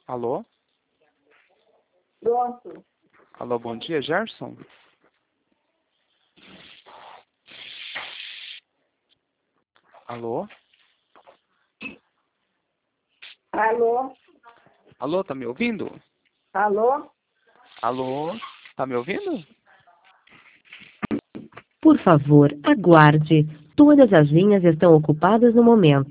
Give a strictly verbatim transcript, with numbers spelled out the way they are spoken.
Alô? Pronto. Alô, bom dia, Gerson? Alô? Alô? Alô, tá me ouvindo? Alô? Alô? Tá me ouvindo? Por favor, aguarde. Todas as linhas estão ocupadas no momento.